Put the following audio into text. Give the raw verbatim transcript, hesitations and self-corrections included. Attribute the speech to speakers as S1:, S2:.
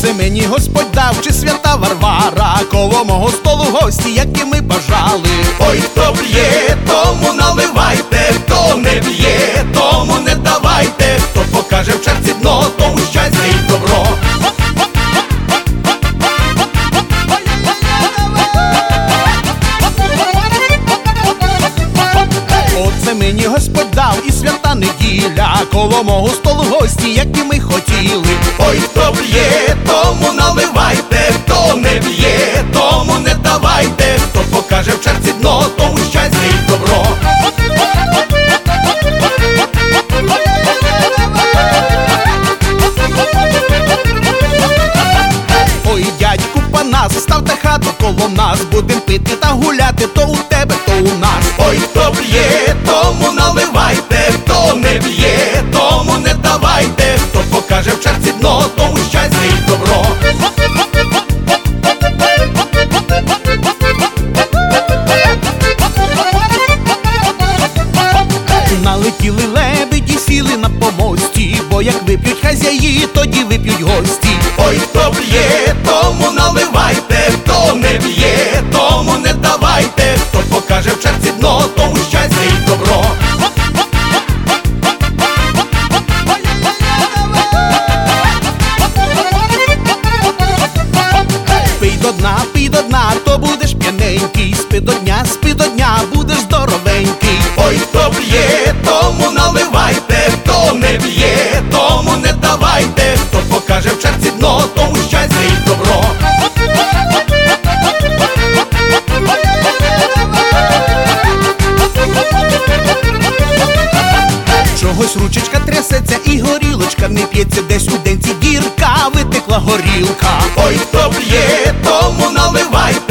S1: Оце мені Господь дав, чи свята Варвара, коло мого столу гості, які ми бажали.
S2: Ой, хто п'є, тому наливайте, хто не п'є, тому не давайте, хто покаже в черці дно, тому щастя і добро.
S1: Оце мені Господь дав, і свята неділя, коло мого столу гості, які ми хотіли.
S2: Ой, хто п'є, тому наливайте, хто не п'є, тому не давайте, хто покаже в черці дно, тому щастя і добро.
S1: Ой, дядьку Панас, ставте хату коло нас, будем пити та гуляти, то у тебе, то у нас.
S2: Ой, хто п'є, тому наливайте, хто не п'є, тому не давайте, хто покаже в черці дно, тому щастя і добро.
S1: Налетіли лебеді, сіли на помості, бо як вип'ють хазяї, тоді вип'ють гості.
S2: Ой, хто п'є, тому наливайте, хто не п'є, тому не давайте, хто покаже в черці дно, тому щастя і добро.
S1: Пий до дна, пий до дна, то будеш п'яненький, спи до дня, спи до дня, будеш здоровенький.
S2: Ой, хто п'є, тому наливайте, хто не п'є, тому не давайте, хто покаже в черці дно, тому щастя і добро.
S1: Чогось ручечка трясеться і горілочка не п'ється, десь у денці дірка, витекла горілка.
S2: Ой, хто п'є, тому наливайте,